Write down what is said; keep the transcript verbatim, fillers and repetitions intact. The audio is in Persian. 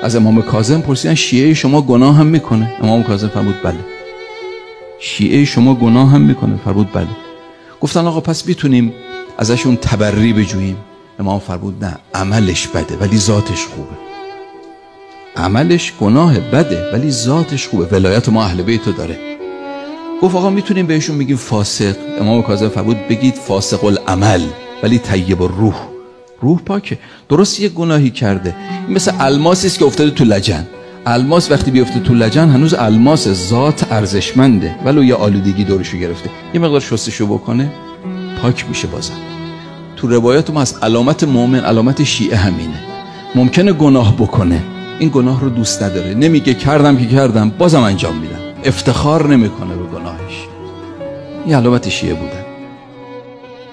از امام کاظم پرسیدن شیعه شما گناه هم میکنه؟ امام کاظم فرمود بله. شیعه شما گناه هم میکنه؟ فرمود بله. گفتن آقا پس میتونیم ازشون تبری بجوییم؟ امام فرمود نه، عملش بده ولی ذاتش خوبه. عملش گناه بده ولی ذاتش خوبه، ولایت ما اهل بیتو داره. گفت آقا میتونیم بهشون بگیم فاسق؟ امام کاظم فرمود بگید فاسق العمل ولی طیب الروح، روح پاکه. درست یک گناهی کرده، این مثل الماسی است که افتاده تو لجن. الماس وقتی بیفته تو لجن هنوز الماس، ذات ارزشمنده، ولو یه آلودگی دورشو گرفته، یه مقدار شستشو بکنه پاک میشه. بازم تو روایات ما از علامت مؤمن، علامت شیعه همینه. ممکنه گناه بکنه، این گناه رو دوست نداره، نمیگه کردم که کردم، بازم انجام میدم، افتخار نمیکنه به گناهش. این علامت شیعه بودن.